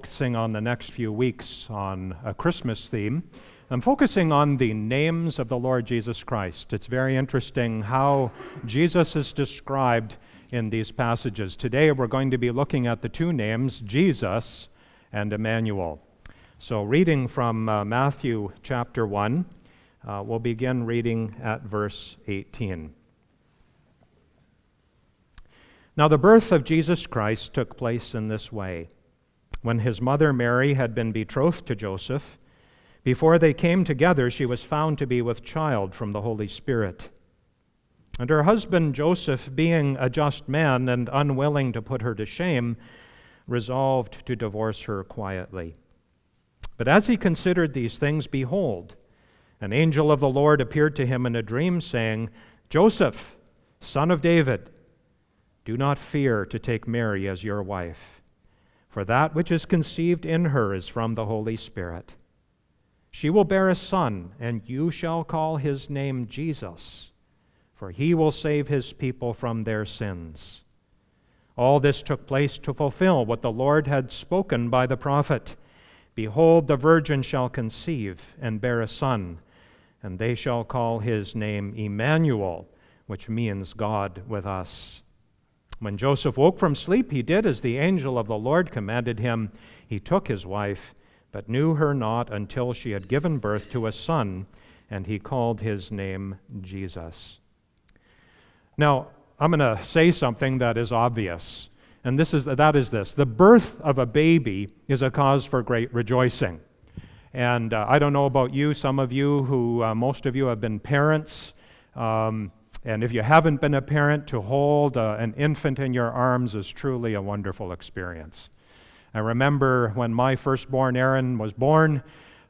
focusing on the next few weeks on a Christmas theme. I'm focusing on the names of the Lord Jesus Christ. It's very interesting how Jesus is described in these passages. Today we're going to be looking at the two names, Jesus and Emmanuel. So reading from Matthew chapter 1, we'll begin reading at verse 18. Now the birth of Jesus Christ took place in this way. When his mother Mary had been betrothed to Joseph, before they came together, she was found to be with child from the Holy Spirit. And her husband Joseph, being a just man and unwilling to put her to shame, resolved to divorce her quietly. But as he considered these things, behold, an angel of the Lord appeared to him in a dream, saying, Joseph, son of David, do not fear to take Mary as your wife, for that which is conceived in her is from the Holy Spirit. She will bear a son, and you shall call his name Jesus, for he will save his people from their sins. All this took place to fulfill what the Lord had spoken by the prophet. Behold, the virgin shall conceive and bear a son, and they shall call his name Emmanuel, which means God with us. When Joseph woke from sleep, he did as the angel of the Lord commanded him. He took his wife, but knew her not until she had given birth to a son, and he called his name Jesus. Now, I'm going to say something that is obvious, and that is this. The birth of a baby is a cause for great rejoicing. And I don't know about you, some of you most of you have been parents, and if you haven't been a parent, to hold an infant in your arms is truly a wonderful experience. I remember when my firstborn Aaron was born,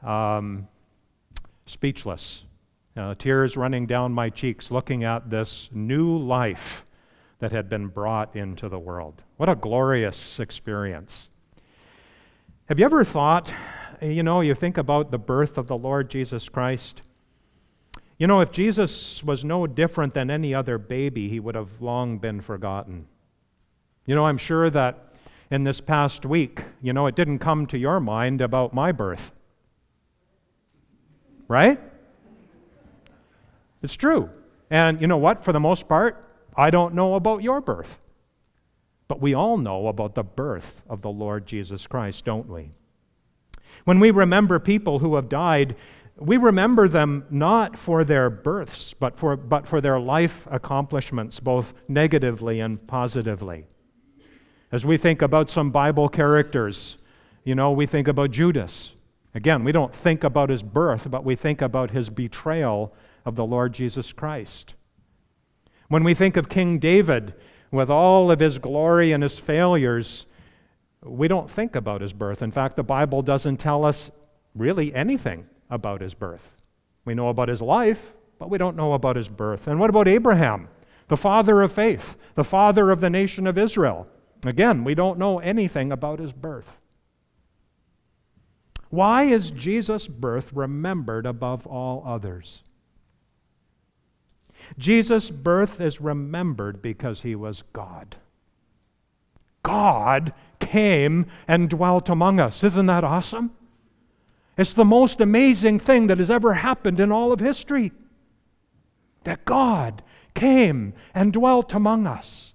speechless, tears running down my cheeks looking at this new life that had been brought into the world. What a glorious experience. Have you ever thought, you think about the birth of the Lord Jesus Christ? If Jesus was no different than any other baby, he would have long been forgotten. I'm sure that in this past week, it didn't come to your mind about my birth. Right? It's true. And you know what? For the most part, I don't know about your birth. But we all know about the birth of the Lord Jesus Christ, don't we? When we remember people who have died, we remember them not for their births, but for their life accomplishments, both negatively and positively. As we think about some Bible characters, we think about Judas. Again, we don't think about his birth, but we think about his betrayal of the Lord Jesus Christ. When we think of King David, with all of his glory and his failures, we don't think about his birth. In fact, the Bible doesn't tell us really anything about his birth. We know about his life, but we don't know about his birth. And what about Abraham, the father of faith, the father of the nation of Israel? Again, we don't know anything about his birth. Why is Jesus' birth remembered above all others? Jesus' birth is remembered because he was God. God came and dwelt among us. Isn't that awesome? It's the most amazing thing that has ever happened in all of history. That God came and dwelt among us.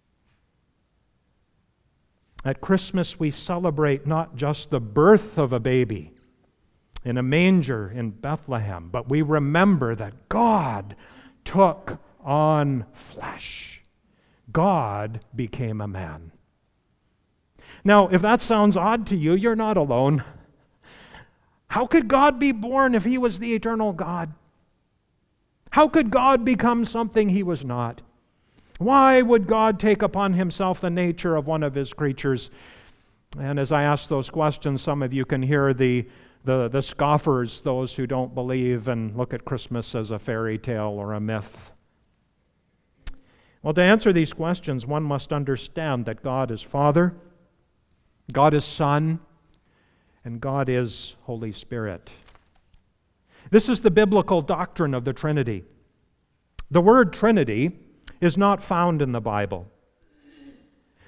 At Christmas, we celebrate not just the birth of a baby in a manger in Bethlehem, but we remember that God took on flesh. God became a man. Now, if that sounds odd to you, you're not alone. How could God be born if he was the eternal God? How could God become something he was not? Why would God take upon himself the nature of one of his creatures? And as I ask those questions, some of you can hear the scoffers, those who don't believe and look at Christmas as a fairy tale or a myth. Well, to answer these questions, one must understand that God is Father, God is Son, and God is Holy Spirit. This is the biblical doctrine of the Trinity. The word Trinity is not found in the Bible.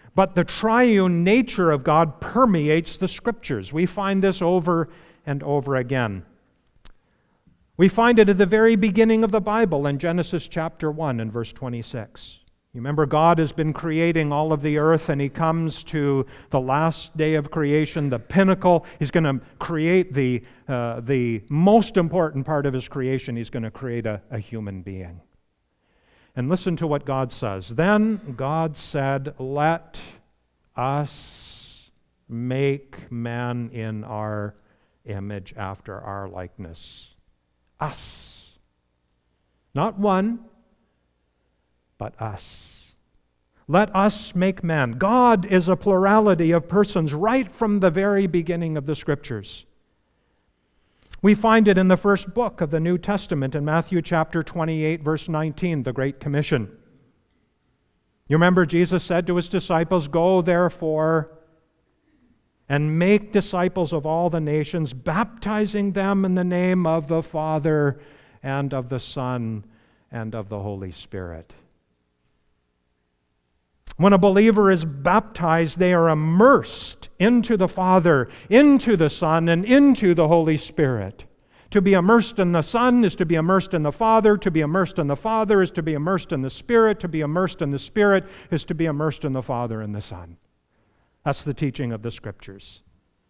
But the triune nature of God permeates the Scriptures. We find this over and over again. We find it at the very beginning of the Bible in Genesis chapter 1 and verse 26. You remember, God has been creating all of the earth, and He comes to the last day of creation, the pinnacle. He's going to create the most important part of His creation. He's going to create a human being. And listen to what God says. Then God said, "Let us make man in our image after our likeness." Us. Not one, but us. Let us make man. God is a plurality of persons right from the very beginning of the Scriptures. We find it in the first book of the New Testament in Matthew chapter 28, verse 19, the Great Commission. You remember Jesus said to His disciples, "Go therefore and make disciples of all the nations, baptizing them in the name of the Father and of the Son and of the Holy Spirit." When a believer is baptized, they are immersed into the Father, into the Son, and into the Holy Spirit. To be immersed in the Son is to be immersed in the Father. To be immersed in the Father is to be immersed in the Spirit. To be immersed in the Spirit is to be immersed in the Father and the Son. That's the teaching of the Scriptures.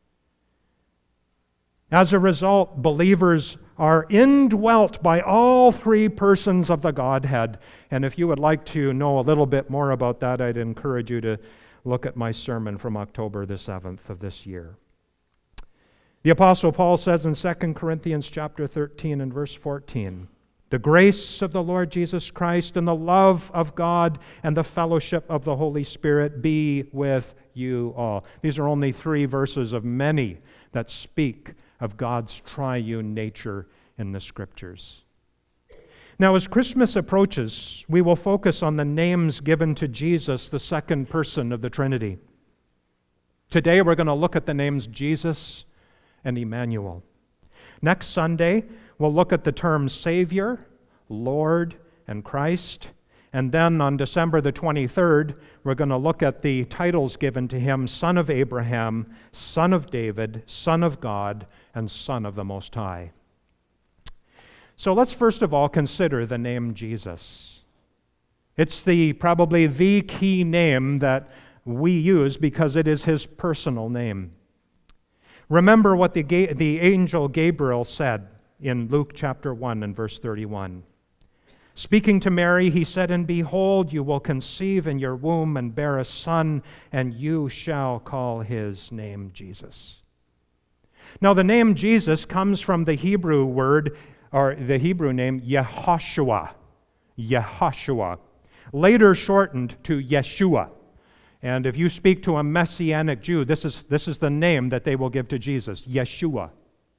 As a result, believers are indwelt by all three persons of the Godhead. And if you would like to know a little bit more about that, I'd encourage you to look at my sermon from October the 7th of this year. The Apostle Paul says in 2 Corinthians chapter 13 and verse 14, "The grace of the Lord Jesus Christ and the love of God and the fellowship of the Holy Spirit be with you all." These are only 3 verses of many that speak of God's triune nature in the Scriptures. Now, as Christmas approaches, we will focus on the names given to Jesus, the second person of the Trinity. Today, we're going to look at the names Jesus and Emmanuel. Next Sunday, we'll look at the terms Savior, Lord, and Christ. And then on December the 23rd, we're going to look at the titles given to Him: Son of Abraham, Son of David, Son of God, and Son of the Most High. So let's first of all consider the name Jesus. It's probably the key name that we use because it is His personal name. Remember what the angel Gabriel said in Luke chapter 1 and verse 31. Speaking to Mary, he said, "And behold, you will conceive in your womb and bear a son, and you shall call his name Jesus." Now, the name Jesus comes from the Hebrew word, or the Hebrew name, Yehoshua. Yehoshua. Later shortened to Yeshua. And if you speak to a Messianic Jew, this is the name that they will give to Jesus, Yeshua.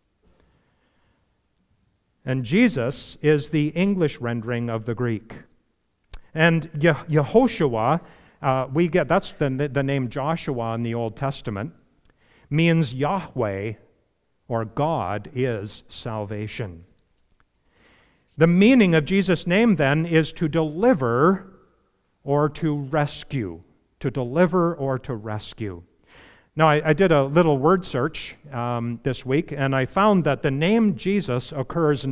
And Jesus is the English rendering of the Greek. And Yehoshua, that's the name Joshua in the Old Testament, means Yahweh, or God is salvation. The meaning of Jesus' name then is to deliver or to rescue. To deliver or to rescue. Now, I did a little word search this week, and I found that the name Jesus occurs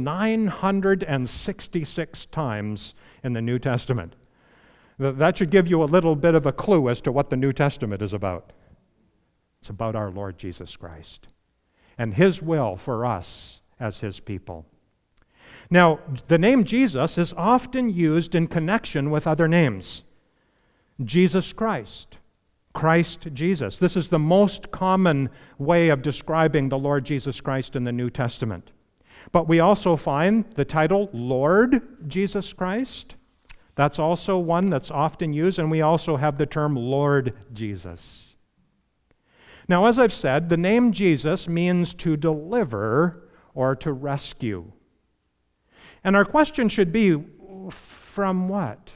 966 times in the New Testament. That should give you a little bit of a clue as to what the New Testament is about. It's about our Lord Jesus Christ and His will for us as His people. Now, the name Jesus is often used in connection with other names. Jesus Christ. Christ Jesus. This is the most common way of describing the Lord Jesus Christ in the New Testament. But we also find the title Lord Jesus Christ. That's also one that's often used, and we also have the term Lord Jesus. Now, as I've said, the name Jesus means to deliver or to rescue. And our question should be, from what?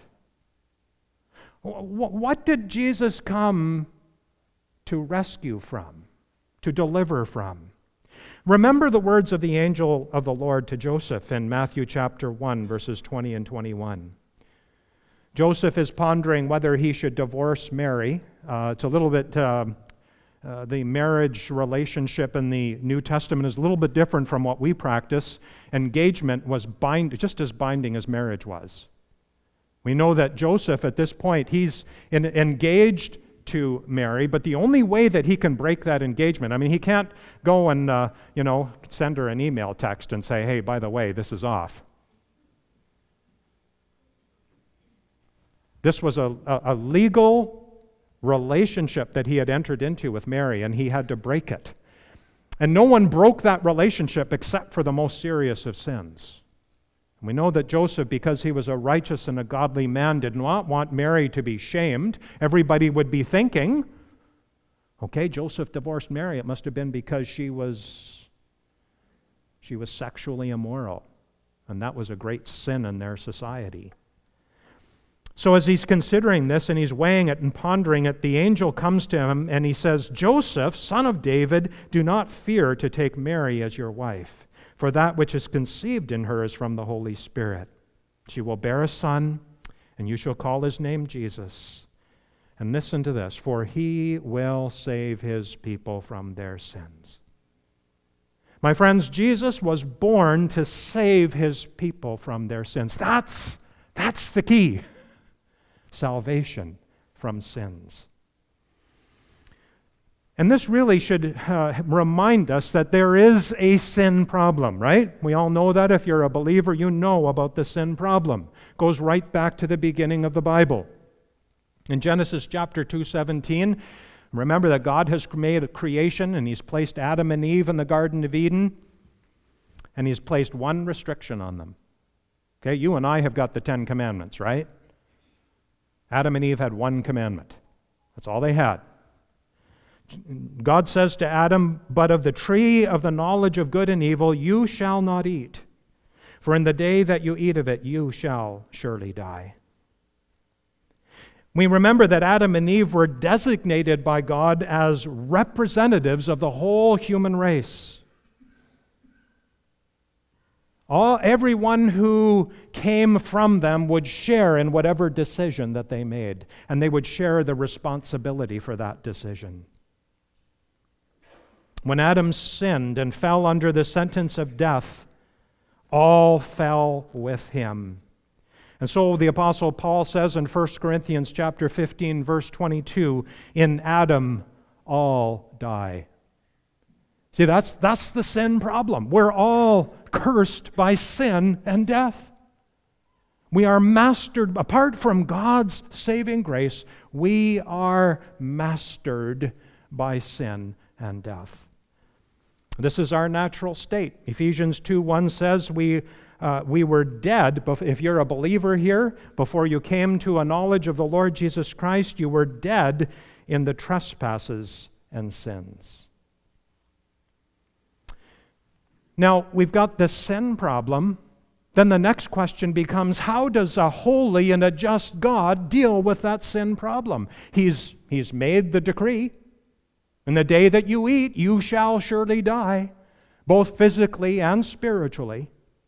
What did Jesus come to rescue from, to deliver from? Remember the words of the angel of the Lord to Joseph in Matthew chapter 1, verses 20 and 21. Joseph is pondering whether he should divorce Mary. It's a little bit, the marriage relationship in the New Testament is a little bit different from what we practice. Engagement was just as binding as marriage was. We know that Joseph, at this point, he's engaged to Mary, but the only way that he can break that engagement, I mean, he can't go and, send her an email text and say, hey, by the way, this is off. This was a legal relationship that he had entered into with Mary, and he had to break it. And no one broke that relationship except for the most serious of sins. And we know that Joseph, because he was a righteous and a godly man, did not want Mary to be shamed. Everybody would be thinking, okay, Joseph divorced Mary. It must have been because she was sexually immoral. And that was a great sin in their society. So as he's considering this and he's weighing it and pondering it, the angel comes to him and he says, Joseph, son of David, do not fear to take Mary as your wife, for that which is conceived in her is from the Holy Spirit. She will bear a son, and you shall call his name Jesus. And listen to this, for he will save his people from their sins. My friends, Jesus was born to save his people from their sins. That's the key. Salvation from sins. And this really should remind us that there is a sin problem, right? We all know that. If you're a believer, you know about the sin problem. It goes right back to the beginning of the Bible. In Genesis chapter 2:17, remember that God has made a creation and he's placed Adam and Eve in the Garden of Eden, and he's placed one restriction on them. Okay, you and I have got the 10 Commandments, right? Adam and Eve had one commandment. That's all they had. God says to Adam, but of the tree of the knowledge of good and evil you shall not eat, for in the day that you eat of it you shall surely die. We remember that Adam and Eve were designated by God as representatives of the whole human race. Everyone who came from them would share in whatever decision that they made, and they would share the responsibility for that decision. When Adam sinned and fell under the sentence of death, all fell with him. And so the Apostle Paul says in 1 Corinthians chapter 15, verse 22, in Adam all die. See, that's the sin problem. We're all cursed by sin and death. We are mastered, apart from God's saving grace, we are mastered by sin and death. This is our natural state. Ephesians 2:1 says we were dead. If you're a believer here, before you came to a knowledge of the Lord Jesus Christ, you were dead in the trespasses and sins. Now, we've got the sin problem. Then the next question becomes, how does a holy and a just God deal with that sin problem? He's made the decree. In the day that you eat, you shall surely die, both physically and spiritually.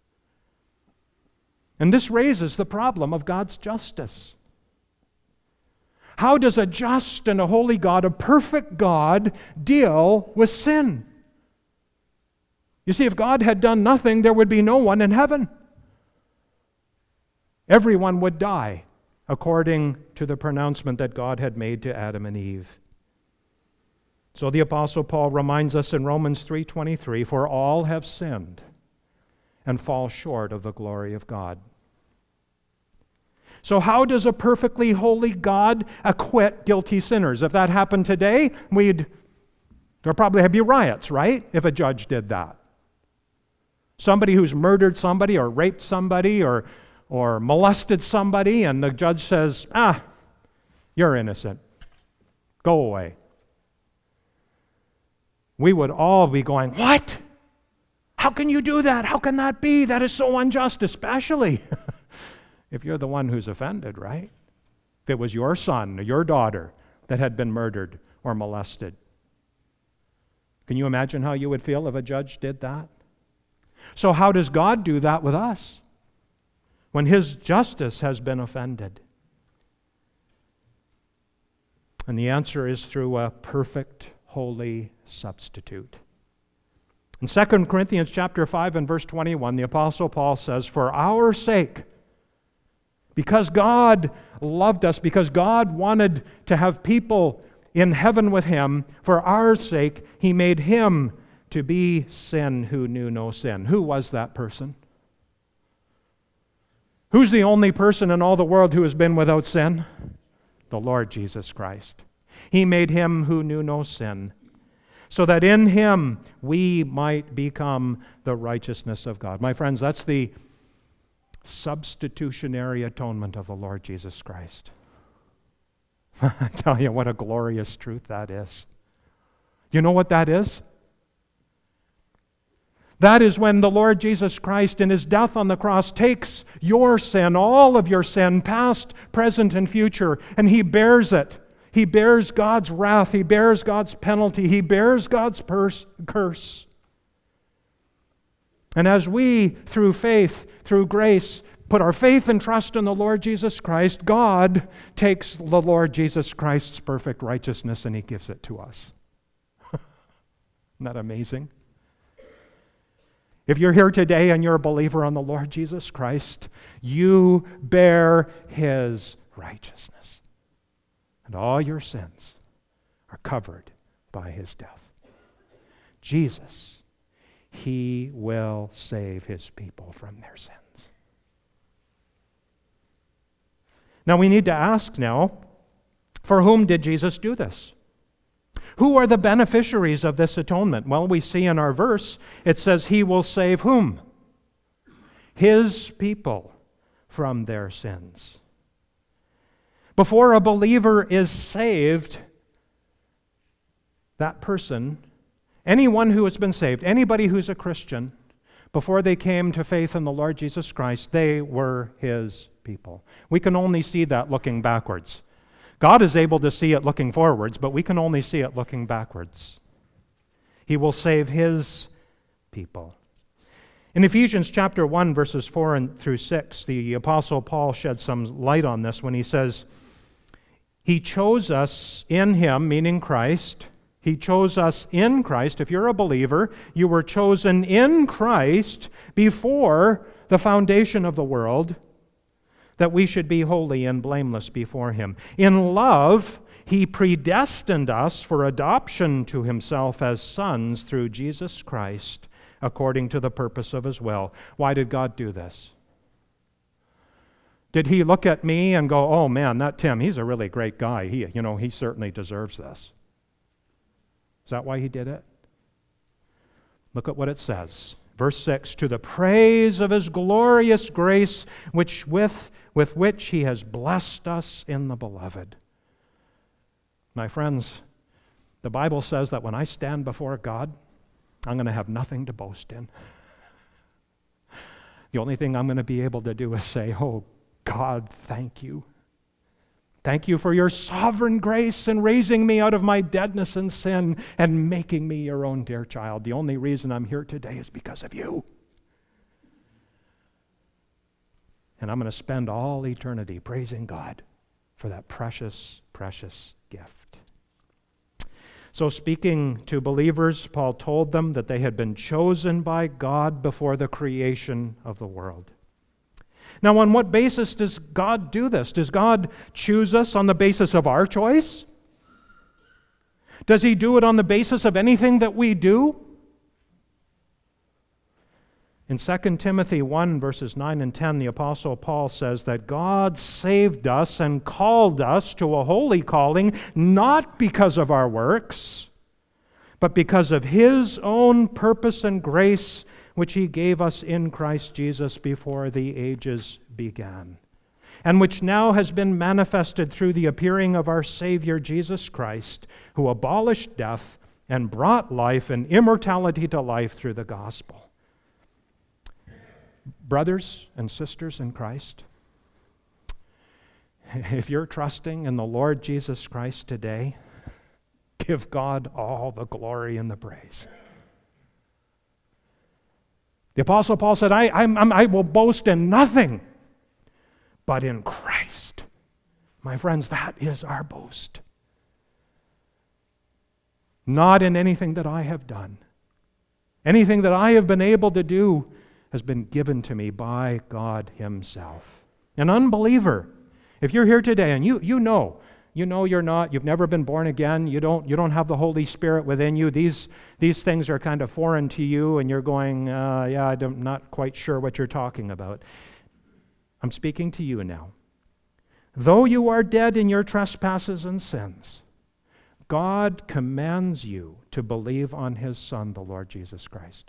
And this raises the problem of God's justice. How does a just and a holy God, a perfect God, deal with sin? You see, if God had done nothing, there would be no one in heaven. Everyone would die, according to the pronouncement that God had made to Adam and Eve. So the Apostle Paul reminds us in Romans 3:23, for all have sinned and fall short of the glory of God. So how does a perfectly holy God acquit guilty sinners? If that happened today, there'd probably be riots, right? If a judge did that. Somebody who's murdered somebody or raped somebody or molested somebody, and the judge says, you're innocent. Go away. We would all be going, what? How can you do that? How can that be? That is so unjust, especially if you're the one who's offended, right? If it was your son or your daughter that had been murdered or molested. Can you imagine how you would feel if a judge did that? So how does God do that with us when His justice has been offended? And the answer is through a perfect, holy substitute. In 2 Corinthians chapter 5 and verse 21, the Apostle Paul says, "For our sake, because God loved us, because God wanted to have people in heaven with Him, for our sake, He made Him to be sin who knew no sin." Who was that person? Who's the only person in all the world who has been without sin? The Lord Jesus Christ. He made Him who knew no sin, so that in Him we might become the righteousness of God. My friends, that's the substitutionary atonement of the Lord Jesus Christ. I tell you what a glorious truth that is. You know what that is? That is when the Lord Jesus Christ in His death on the cross takes your sin, all of your sin, past, present, and future, and He bears it. He bears God's wrath. He bears God's penalty. He bears God's curse. And as we, through faith, through grace, put our faith and trust in the Lord Jesus Christ, God takes the Lord Jesus Christ's perfect righteousness and He gives it to us. Isn't that amazing? If you're here today and you're a believer on the Lord Jesus Christ, you bear His righteousness. And all your sins are covered by His death. Jesus, He will save His people from their sins. Now we need to ask now, for whom did Jesus do this? Who are the beneficiaries of this atonement? Well, we see in our verse, it says He will save whom? His people from their sins. Before a believer is saved, that person, anyone who has been saved, anybody who's a Christian, before they came to faith in the Lord Jesus Christ, they were His people. We can only see that looking backwards. God is able to see it looking forwards, but we can only see it looking backwards. He will save His people. In Ephesians chapter 1, verses 4 through 6, the Apostle Paul sheds some light on this when he says, He chose us in Him, meaning Christ. He chose us in Christ. If you're a believer, you were chosen in Christ before the foundation of the world, that we should be holy and blameless before Him. In love, He predestined us for adoption to Himself as sons through Jesus Christ, according to the purpose of His will. Why did God do this? Did He look at me and go, "Oh man, that Tim, he's a really great guy. He certainly deserves this"? Is that why He did it? Look at what it says. Verse 6, "To the praise of His glorious grace, with which He has blessed us in the Beloved." My friends, the Bible says that when I stand before God, I'm going to have nothing to boast in. The only thing I'm going to be able to do is say, "Oh God, thank you. Thank you for your sovereign grace in raising me out of my deadness and sin and making me your own dear child. The only reason I'm here today is because of you." And I'm going to spend all eternity praising God for that precious, precious gift. So speaking to believers, Paul told them that they had been chosen by God before the creation of the world. Now, on what basis does God do this? Does God choose us on the basis of our choice? Does He do it on the basis of anything that we do? In 2 Timothy 1, verses 9 and 10, the Apostle Paul says that God saved us and called us to a holy calling, not because of our works, but because of His own purpose and grace, which He gave us in Christ Jesus before the ages began, and which now has been manifested through the appearing of our Savior Jesus Christ, who abolished death and brought life and immortality to life through the gospel. Brothers and sisters in Christ, if you're trusting in the Lord Jesus Christ today, give God all the glory and the praise. The Apostle Paul said, I will boast in nothing but in Christ. My friends, that is our boast. not in anything that I have done. Anything that I have been able to do has been given to me by God Himself. An unbeliever, if you're here today and you know you've never been born again, you don't have the Holy Spirit within you, these things are kind of foreign to you, and you're going, I'm not quite sure what you're talking about. I'm speaking to you now. Though you are dead in your trespasses and sins, God commands you to believe on His Son, the Lord Jesus Christ.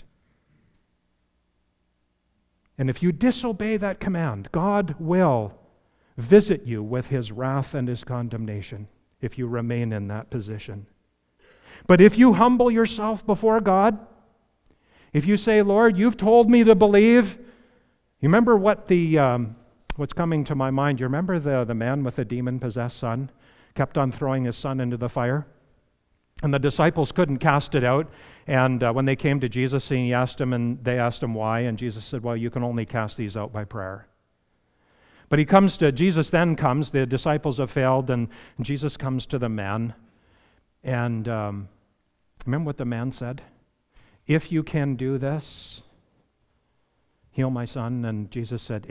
And if you disobey that command, God will visit you with His wrath and His condemnation if you remain in that position. But if you humble yourself before God, if you say, Lord, you've told me to believe, you remember what's coming to my mind? You remember the man with the demon-possessed son? Kept on throwing his son into the fire. And the disciples couldn't cast it out. And when they came to Jesus, they asked him why. And Jesus said, well, you can only cast these out by prayer. But Jesus then comes, the disciples have failed, and Jesus comes to the man. And remember what the man said? If you can do this, heal my son. And Jesus said,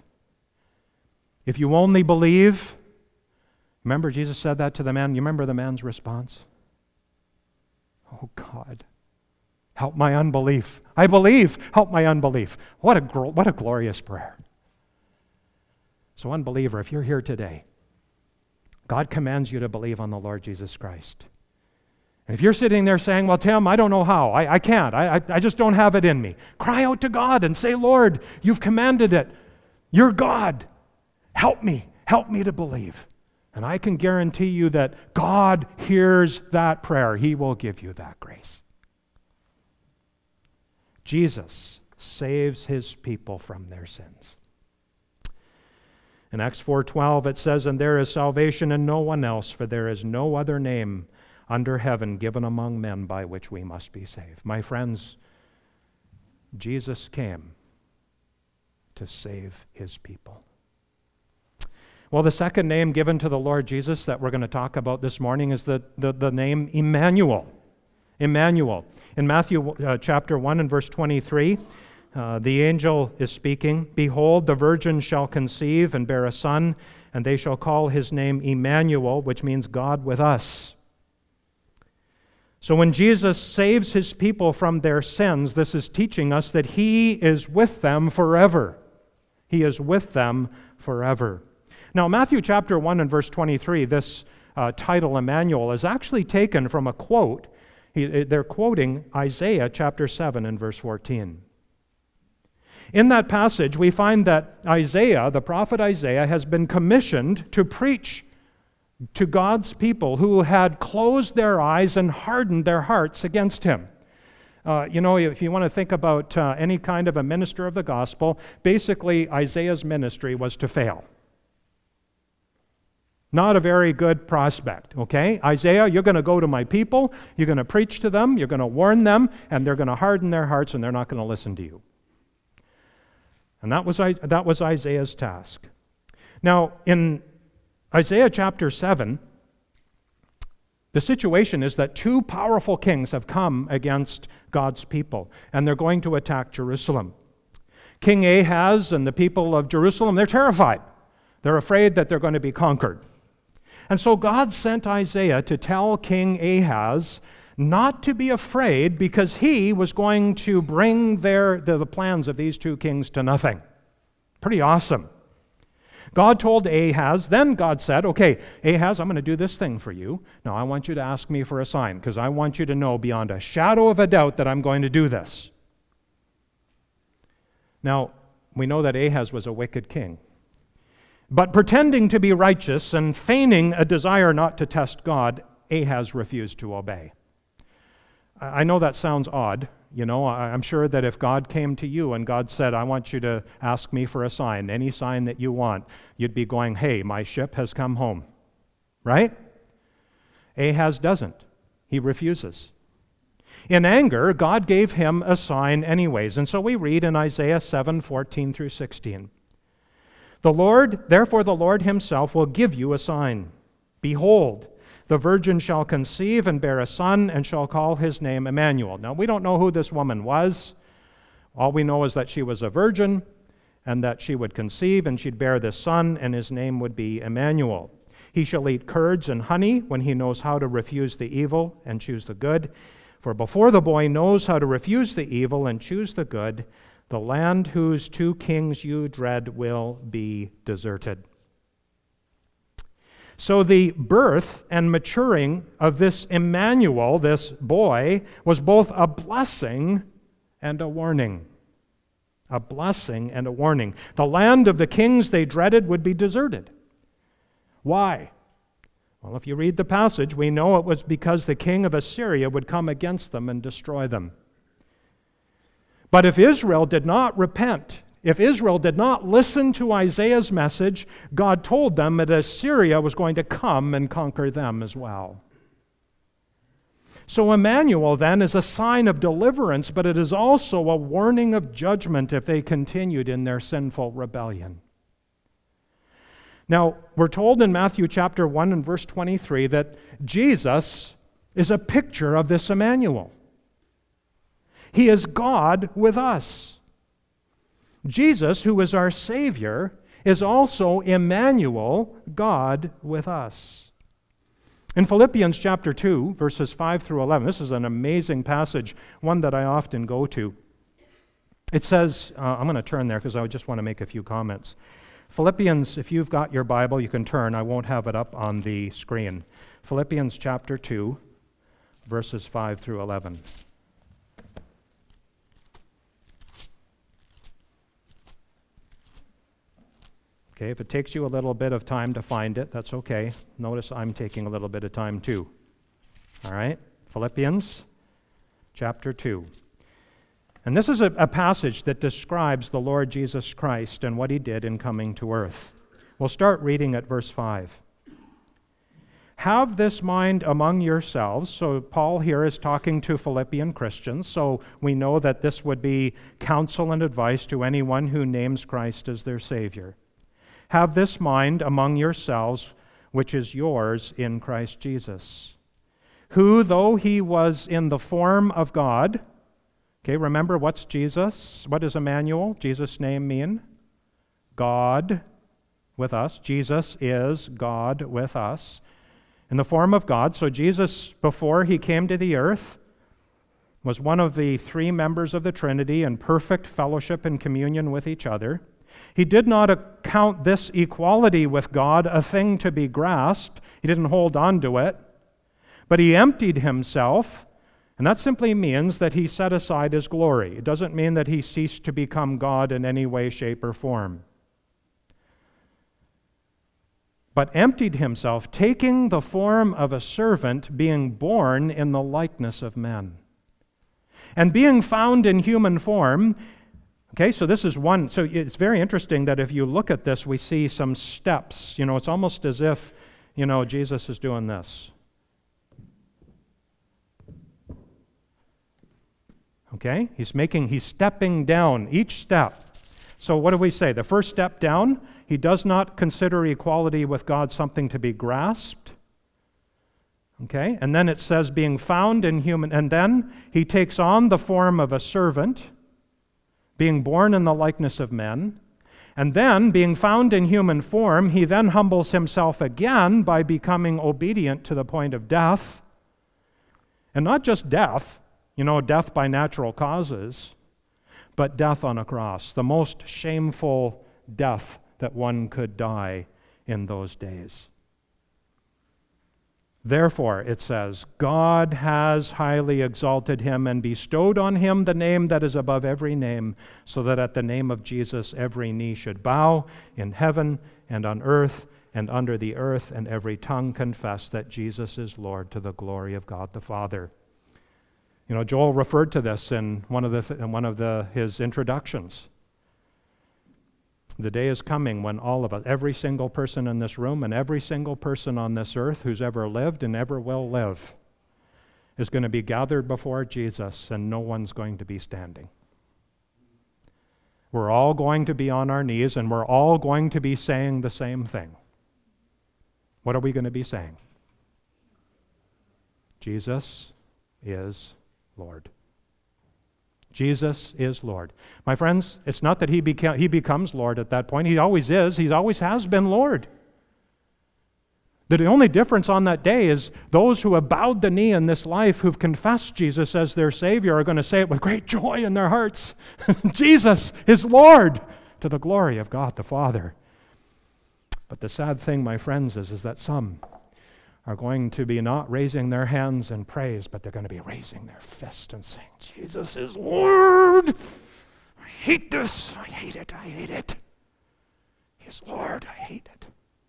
if you only believe. Remember, Jesus said that to the man. You remember the man's response? Oh, God, help my unbelief. I believe, help my unbelief. What a glorious prayer. So, unbeliever, if you're here today, God commands you to believe on the Lord Jesus Christ. And if you're sitting there saying, well, Tim, I don't know how. I can't. I just don't have it in me. Cry out to God and say, Lord, you've commanded it. You're God. Help me to believe. And I can guarantee you that God hears that prayer. He will give you that grace. Jesus saves His people from their sins. In Acts 4:12 it says, and there is salvation in no one else, for there is no other name under heaven given among men by which we must be saved. My friends, Jesus came to save His people. Well, the second name given to the Lord Jesus that we're going to talk about this morning is the name Emmanuel. Emmanuel. In Matthew chapter 1 and verse 23, the angel is speaking, behold, the virgin shall conceive and bear a son, and they shall call his name Emmanuel, which means God with us. So when Jesus saves His people from their sins, this is teaching us that He is with them forever. He is with them forever. Now, Matthew chapter 1 and verse 23, this title, Emmanuel, is actually taken from a quote. They're quoting Isaiah chapter 7 and verse 14. In that passage, we find that Isaiah, the prophet Isaiah, has been commissioned to preach to God's people who had closed their eyes and hardened their hearts against Him. If you want to think about any kind of a minister of the gospel, basically Isaiah's ministry was to fail. Not a very good prospect, okay? Isaiah, you're going to go to my people, you're going to preach to them, you're going to warn them, and they're going to harden their hearts and they're not going to listen to you. And that was Isaiah's task. Now, in Isaiah chapter 7, the situation is that two powerful kings have come against God's people, and they're going to attack Jerusalem. King Ahaz and the people of Jerusalem, they're terrified. They're afraid that they're going to be conquered. And so God sent Isaiah to tell King Ahaz not to be afraid because he was going to bring the plans of these two kings to nothing. Pretty awesome. God told Ahaz, then God said, okay, Ahaz, I'm going to do this thing for you. Now I want you to ask me for a sign because I want you to know beyond a shadow of a doubt that I'm going to do this. Now, we know that Ahaz was a wicked king. But pretending to be righteous and feigning a desire not to test God, Ahaz refused to obey. I know that sounds odd. I'm sure that if God came to you and God said, I want you to ask me for a sign, any sign that you want, you'd be going, hey, my ship has come home. Right? Ahaz doesn't. He refuses. In anger, God gave him a sign anyways. And so we read in Isaiah 7:14 through 16. Therefore the Lord Himself will give you a sign. Behold, the virgin shall conceive and bear a son, and shall call his name Emmanuel. Now, we don't know who this woman was. All we know is that she was a virgin, and that she would conceive, and she'd bear this son, and his name would be Emmanuel. He shall eat curds and honey when he knows how to refuse the evil and choose the good. For before the boy knows how to refuse the evil and choose the good, the land whose two kings you dread will be deserted. So the birth and maturing of this Emmanuel, this boy, was both a blessing and a warning. A blessing and a warning. The land of the kings they dreaded would be deserted. Why? Well, if you read the passage, we know it was because the king of Assyria would come against them and destroy them. But if Israel did not repent, if Israel did not listen to Isaiah's message, God told them that Assyria was going to come and conquer them as well. So Emmanuel then is a sign of deliverance, but it is also a warning of judgment if they continued in their sinful rebellion. Now, we're told in Matthew chapter 1 and verse 23 that Jesus is a picture of this Emmanuel. He is God with us. Jesus, who is our Savior, is also Emmanuel, God with us. In Philippians chapter 2, verses 5 through 11, this is an amazing passage, one that I often go to. It says, I'm going to turn there because I just want to make a few comments. Philippians, if you've got your Bible, you can turn. I won't have it up on the screen. Philippians chapter 2, verses 5 through 11. Okay, if it takes you a little bit of time to find it, that's okay. Notice I'm taking a little bit of time too. All right, Philippians chapter 2. And this is a passage that describes the Lord Jesus Christ and what he did in coming to earth. We'll start reading at verse 5. Have this mind among yourselves. So Paul here is talking to Philippian Christians, so we know that this would be counsel and advice to anyone who names Christ as their Savior. Have this mind among yourselves, which is yours in Christ Jesus, who, though he was in the form of God, okay, remember what's Jesus? What does Emmanuel, Jesus' name, mean? God with us. Jesus is God with us. In the form of God. So Jesus, before he came to the earth, was one of the three members of the Trinity in perfect fellowship and communion with each other. He did not account this equality with God a thing to be grasped. He didn't hold on to it. But he emptied himself, and that simply means that he set aside his glory. It doesn't mean that he ceased to become God in any way, shape, or form. But emptied himself, taking the form of a servant, being born in the likeness of men. And being found in human form. Okay, so this is one. So it's very interesting that if you look at this, we see some steps. You know, it's almost as if, Jesus is doing this. Okay, he's stepping down each step. So what do we say? The first step down, he does not consider equality with God something to be grasped. Okay, and then it says being found in human, and then he takes on the form of a servant, being born in the likeness of men, and then, being found in human form, he then humbles himself again by becoming obedient to the point of death. And not just death, death by natural causes, but death on a cross, the most shameful death that one could die in those days. Therefore, it says, God has highly exalted him and bestowed on him the name that is above every name, so that at the name of Jesus every knee should bow in heaven and on earth and under the earth, and every tongue confess that Jesus is Lord, to the glory of God the Father. Joel referred to this in one of his introductions. The day is coming when all of us, every single person in this room and every single person on this earth who's ever lived and ever will live, is going to be gathered before Jesus, and no one's going to be standing. We're all going to be on our knees, and we're all going to be saying the same thing. What are we going to be saying? Jesus is Lord. Jesus is Lord. My friends, it's not that he becomes Lord at that point. He always is. He always has been Lord. The only difference on that day is those who have bowed the knee in this life, who've confessed Jesus as their Savior, are going to say it with great joy in their hearts. Jesus is Lord, to the glory of God the Father. But the sad thing, my friends, is that some are going to be not raising their hands in praise, but they're going to be raising their fist and saying, Jesus is Lord. I hate this. I hate it. I hate it. He's Lord. I hate it.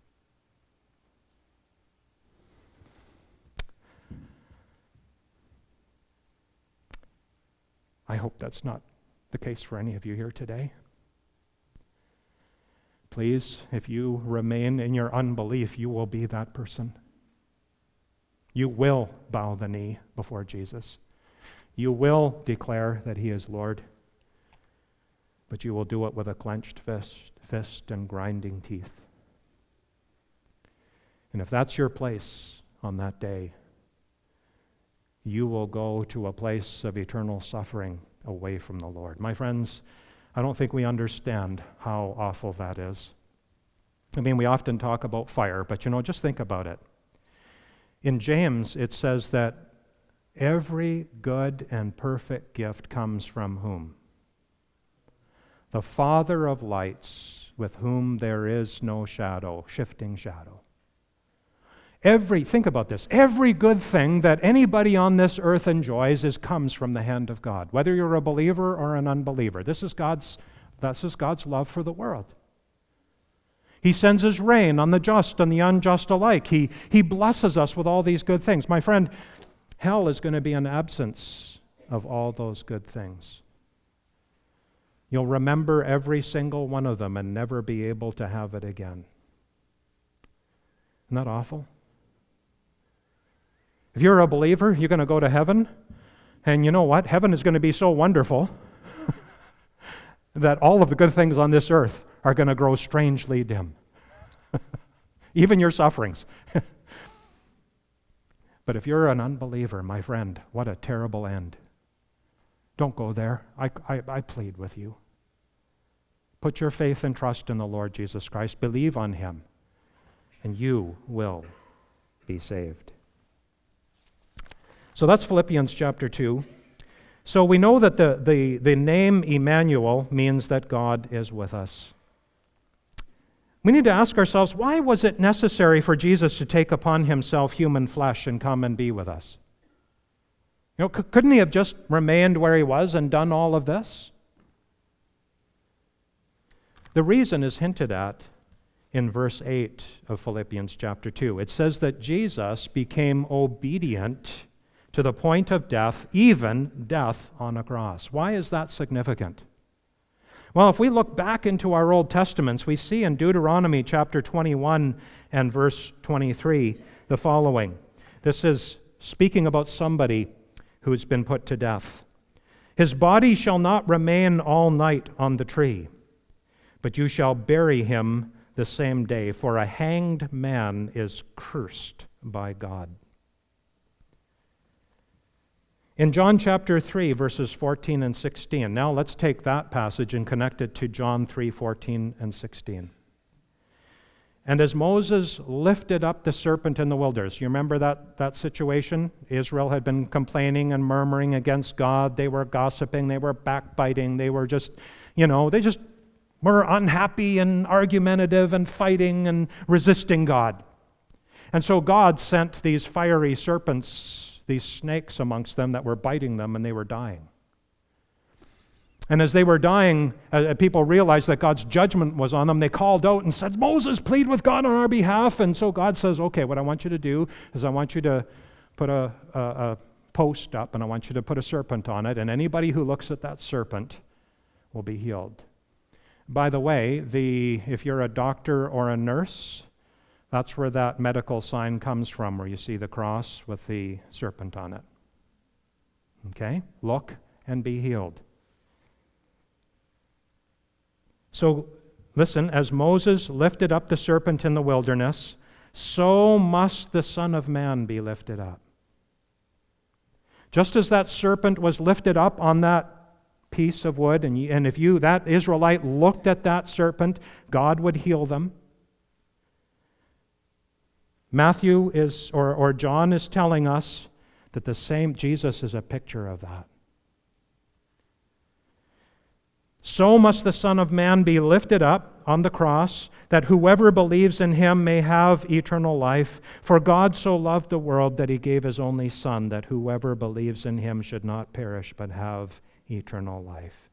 I hope that's not the case for any of you here today. Please, if you remain in your unbelief, you will be that person. You will bow the knee before Jesus. You will declare that he is Lord. But you will do it with a clenched fist and grinding teeth. And if that's your place on that day, you will go to a place of eternal suffering away from the Lord. My friends, I don't think we understand how awful that is. I mean, we often talk about fire, but just think about it. In James, it says that every good and perfect gift comes from whom? The Father of lights, with whom there is no shadow, shifting shadow. Think about this. Every good thing that anybody on this earth enjoys comes from the hand of God, whether you're a believer or an unbeliever. This is God's love for the world. He sends his rain on the just and the unjust alike. He blesses us with all these good things. My friend, hell is going to be an absence of all those good things. You'll remember every single one of them and never be able to have it again. Isn't that awful? If you're a believer, you're going to go to heaven, and you know what? Heaven is going to be so wonderful that all of the good things on this earth are going to grow strangely dim. Even your sufferings. But if you're an unbeliever, my friend, what a terrible end. Don't go there. I plead with you. Put your faith and trust in the Lord Jesus Christ. Believe on him, and you will be saved. So that's Philippians chapter 2. So we know that the name Emmanuel means that God is with us. We need to ask ourselves, why was it necessary for Jesus to take upon himself human flesh and come and be with us? Couldn't he have just remained where he was and done all of this? The reason is hinted at in verse 8 of Philippians chapter 2. It says that Jesus became obedient to the point of death, even death on a cross. Why is that significant? Well, if we look back into our Old Testaments, we see in Deuteronomy chapter 21 and verse 23 the following. This is speaking about somebody who's been put to death. His body shall not remain all night on the tree, but you shall bury him the same day, for a hanged man is cursed by God. In John chapter 3, verses 14 and 16, now let's take that passage and connect it to John 3, 14 and 16. And as Moses lifted up the serpent in the wilderness, you remember that situation? Israel had been complaining and murmuring against God. They were gossiping, they were backbiting, they were just, they just were unhappy and argumentative and fighting and resisting God. And so God sent these fiery serpents, these snakes amongst them that were biting them, and they were dying. And as they were dying, people realized that God's judgment was on them. They called out and said, Moses, plead with God on our behalf. And so God says, okay, what I want you to do is I want you to put a post up, and I want you to put a serpent on it, and anybody who looks at that serpent will be healed. By the way, if you're a doctor or a nurse, that's where that medical sign comes from, where you see the cross with the serpent on it. Okay? Look and be healed. So, listen, as Moses lifted up the serpent in the wilderness, so must the Son of Man be lifted up. Just as that serpent was lifted up on that piece of wood, and if that Israelite looked at that serpent, God would heal them. Matthew or John is telling us that the same Jesus is a picture of that. So must the Son of Man be lifted up on the cross, that whoever believes in him may have eternal life. For God so loved the world that he gave his only Son, that whoever believes in him should not perish but have eternal life.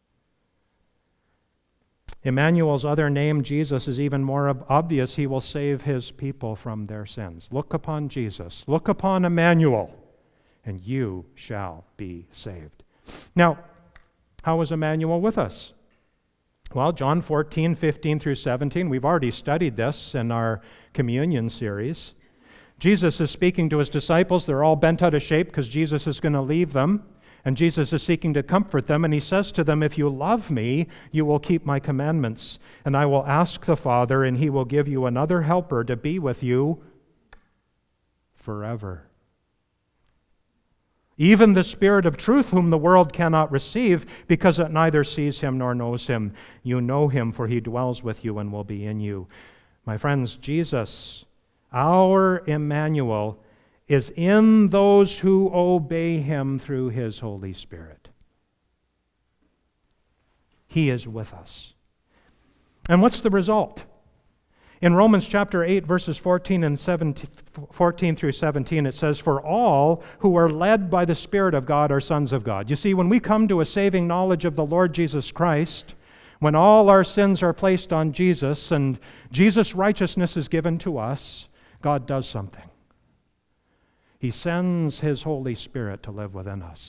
Emmanuel's other name, Jesus, is even more obvious. He will save his people from their sins. Look upon Jesus. Look upon Emmanuel, and you shall be saved. Now, how is Emmanuel with us? Well, John 14, 15 through 17, we've already studied this in our communion series. Jesus is speaking to his disciples. They're all bent out of shape because Jesus is going to leave them. And Jesus is seeking to comfort them, and he says to them, if you love me, you will keep my commandments. And I will ask the Father, and he will give you another helper to be with you forever. Even the Spirit of truth, whom the world cannot receive, because it neither sees him nor knows him. You know him, for he dwells with you and will be in you. My friends, Jesus, our Emmanuel, is in those who obey him through his Holy Spirit. He is with us. And what's the result? In Romans chapter 8, verses 14 through 17, it says, for all who are led by the Spirit of God are sons of God. You see, when we come to a saving knowledge of the Lord Jesus Christ, when all our sins are placed on Jesus and Jesus' righteousness is given to us, God does something. He sends his Holy Spirit to live within us.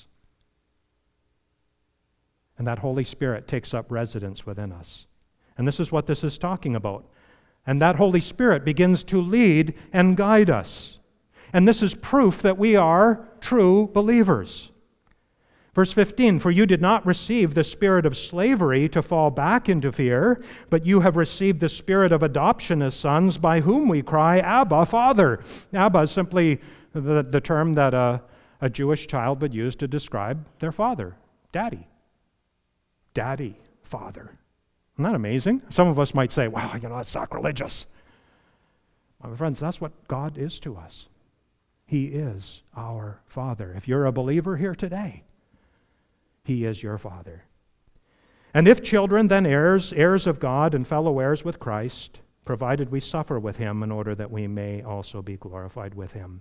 And that Holy Spirit takes up residence within us. And this is what this is talking about. And that Holy Spirit begins to lead and guide us. And this is proof that we are true believers. Verse 15, for you did not receive the spirit of slavery to fall back into fear, but you have received the spirit of adoption as sons, by whom we cry, Abba, Father. Abba is simply the term that a Jewish child would use to describe their father. Daddy. Daddy, Father. Isn't that amazing? Some of us might say, wow, that's sacrilegious. My friends, that's what God is to us. He is our Father. If you're a believer here today, he is your Father. And if children, then heirs, heirs of God and fellow heirs with Christ, provided we suffer with him in order that we may also be glorified with him.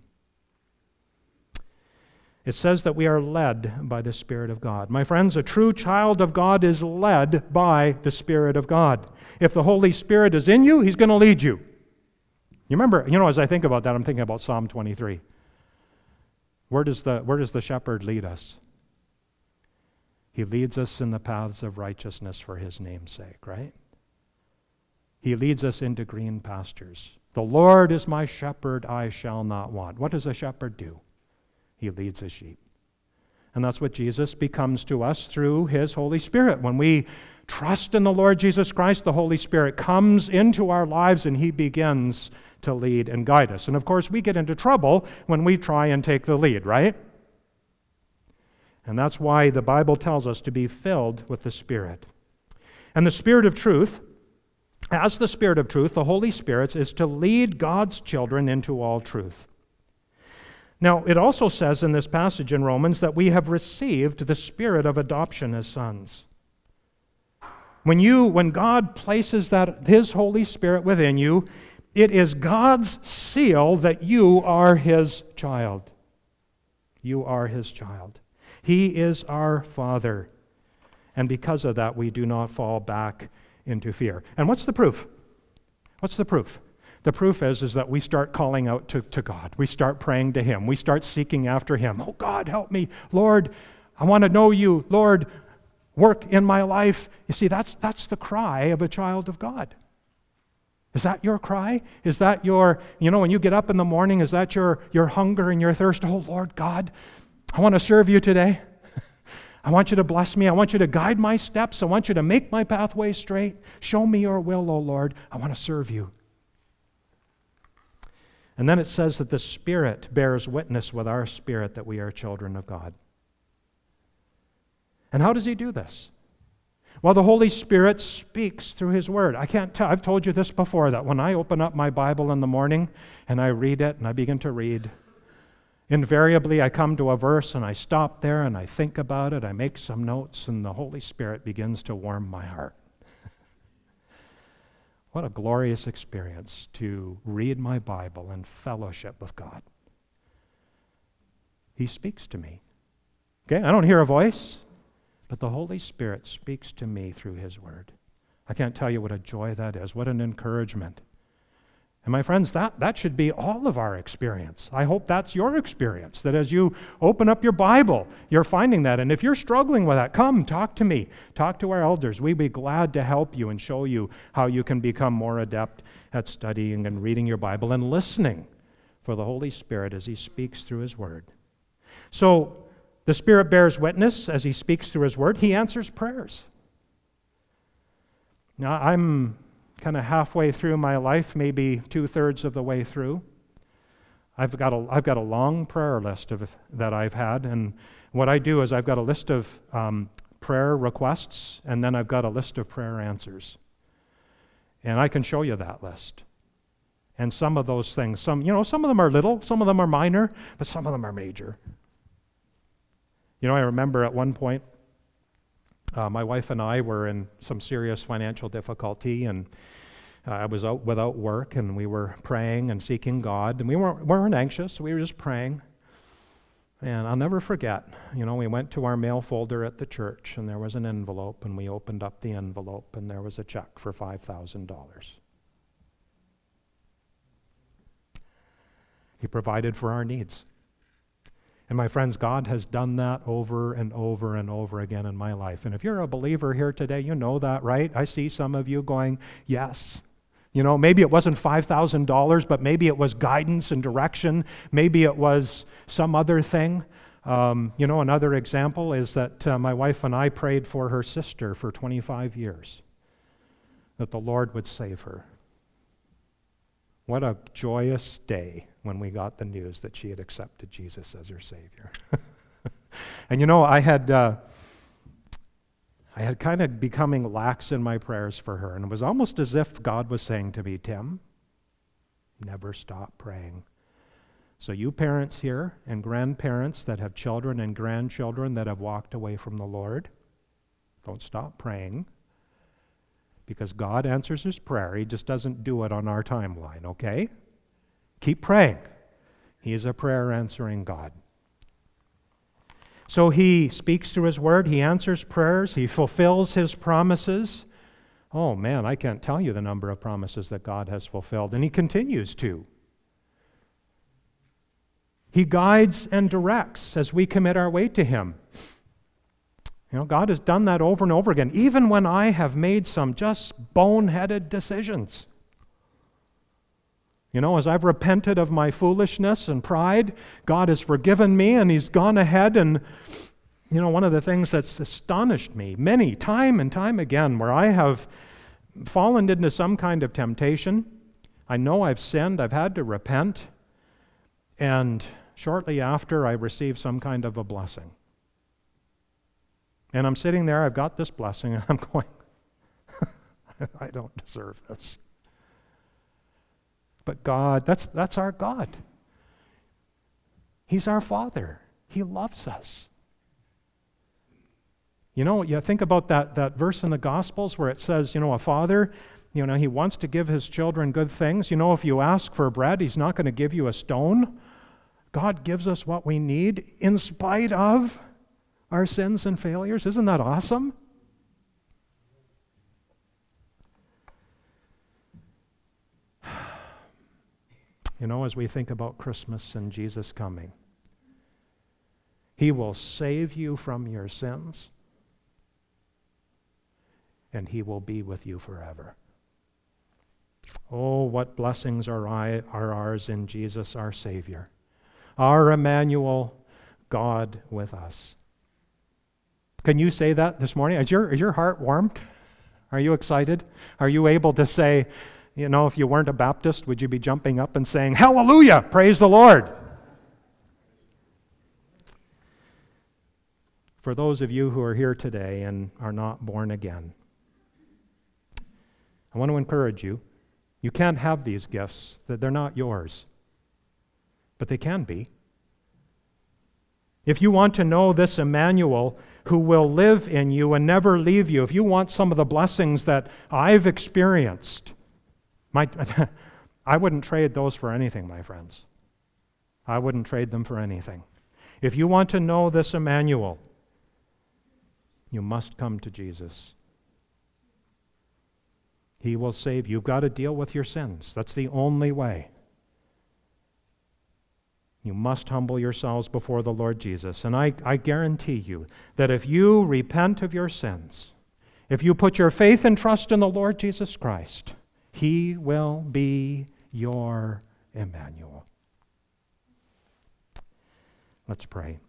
It says that we are led by the Spirit of God. My friends, a true child of God is led by the Spirit of God. If the Holy Spirit is in you, he's going to lead you. You remember, as I think about that, I'm thinking about Psalm 23. Where does the shepherd lead us? He leads us in the paths of righteousness for his name's sake, right? He leads us into green pastures. The Lord is my shepherd, I shall not want. What does a shepherd do? He leads his sheep. And that's what Jesus becomes to us through his Holy Spirit. When we trust in the Lord Jesus Christ, the Holy Spirit comes into our lives and he begins to lead and guide us. And of course, we get into trouble when we try and take the lead, right? And that's why the Bible tells us to be filled with the Spirit. And the Spirit of truth, as the Spirit of truth, the Holy Spirit is to lead God's children into all truth. Now, it also says in this passage in Romans that we have received the spirit of adoption as sons. When God places his Holy Spirit within you, it is God's seal that you are his child. You are his child. He is our Father. And because of that, we do not fall back into fear. And what's the proof? What's the proof? The proof is that we start calling out to God. We start praying to him. We start seeking after him. Oh, God, help me. Lord, I want to know you. Lord, work in my life. You see, that's the cry of a child of God. Is that your cry? Is that your, when you get up in the morning, is that your hunger and your thirst? Oh, Lord God, I want to serve you today. I want you to bless me. I want you to guide my steps. I want you to make my pathway straight. Show me your will, oh Lord. I want to serve you. And then it says that the Spirit bears witness with our spirit that we are children of God. And how does He do this? Well, the Holy Spirit speaks through His Word. I can't tell. I've told you this before, that when I open up my Bible in the morning and I read it and I begin to read, invariably I come to a verse and I stop there and I think about it, I make some notes, and the Holy Spirit begins to warm my heart. What a glorious experience to read my Bible and fellowship with God. He speaks to me. Okay, I don't hear a voice, but the Holy Spirit speaks to me through His Word. I can't tell you what a joy that is, what an encouragement. And my friends, that should be all of our experience. I hope that's your experience, that as you open up your Bible, you're finding that. And if you're struggling with that, come, talk to me. Talk to our elders. We'd be glad to help you and show you how you can become more adept at studying and reading your Bible and listening for the Holy Spirit as He speaks through His Word. So, the Spirit bears witness as He speaks through His Word. He answers prayers. Now, I'm kind of halfway through my life, maybe 2/3 of the way through. I've got a long prayer list that I've had, and what I do is I've got a list of prayer requests, and then I've got a list of prayer answers. And I can show you that list. And some of those things, some of them are little, some of them are minor, but some of them are major. I remember at one point, my wife and I were in some serious financial difficulty, and I was out without work, and we were praying and seeking God, and we weren't anxious, we were just praying. And I'll never forget, we went to our mail folder at the church, and there was an envelope, and we opened up the envelope, and there was a check for $5,000. He provided for our needs. And my friends, God has done that over and over and over again in my life. And if you're a believer here today, you know that, right? I see some of you going, yes. Maybe it wasn't $5,000, but maybe it was guidance and direction. Maybe it was some other thing. Another example is that my wife and I prayed for her sister for 25 years, that the Lord would save her. What a joyous day when we got the news that she had accepted Jesus as her Savior. And I had kind of becoming lax in my prayers for her, and it was almost as if God was saying to me, Tim, never stop praying. So you parents here and grandparents that have children and grandchildren that have walked away from the Lord, don't stop praying. Because God answers His prayer. He just doesn't do it on our timeline, okay? Keep praying. He is a prayer-answering God. So He speaks through His Word. He answers prayers. He fulfills His promises. Oh, man, I can't tell you the number of promises that God has fulfilled, and He continues to. He guides and directs as we commit our way to Him. God has done that over and over again, even when I have made some just boneheaded decisions. As I've repented of my foolishness and pride, God has forgiven me, and He's gone ahead and, one of the things that's astonished me time and time again, where I have fallen into some kind of temptation, I know I've sinned, I've had to repent, and shortly after I receive some kind of a blessing. And I'm sitting there, I've got this blessing, and I'm going, I don't deserve this. But God, that's our God. He's our Father. He loves us. You think about that verse in the Gospels where it says, a father, he wants to give his children good things. If you ask for bread, He's not going to give you a stone. God gives us what we need in spite of our sins and failures. Isn't that awesome? As we think about Christmas and Jesus coming, He will save you from your sins, and He will be with you forever. Oh, what blessings are ours in Jesus, our Savior, our Emmanuel, God with us. Can you say that this morning? Is your heart warmed? Are you excited? Are you able to say, You know, if you weren't a Baptist, would you be jumping up and saying, "Hallelujah, praise the Lord"? For those of you who are here today and are not born again, I want to encourage you. You can't have these gifts, that they're not yours, but they can be. If you want to know this Emmanuel who will live in you and never leave you, if you want some of the blessings that I've experienced, I wouldn't trade those for anything, my friends. I wouldn't trade them for anything. If you want to know this Emmanuel, you must come to Jesus. He will save you. You've got to deal with your sins. That's the only way. You must humble yourselves before the Lord Jesus. And I guarantee you that if you repent of your sins, if you put your faith and trust in the Lord Jesus Christ, He will be your Emmanuel. Let's pray.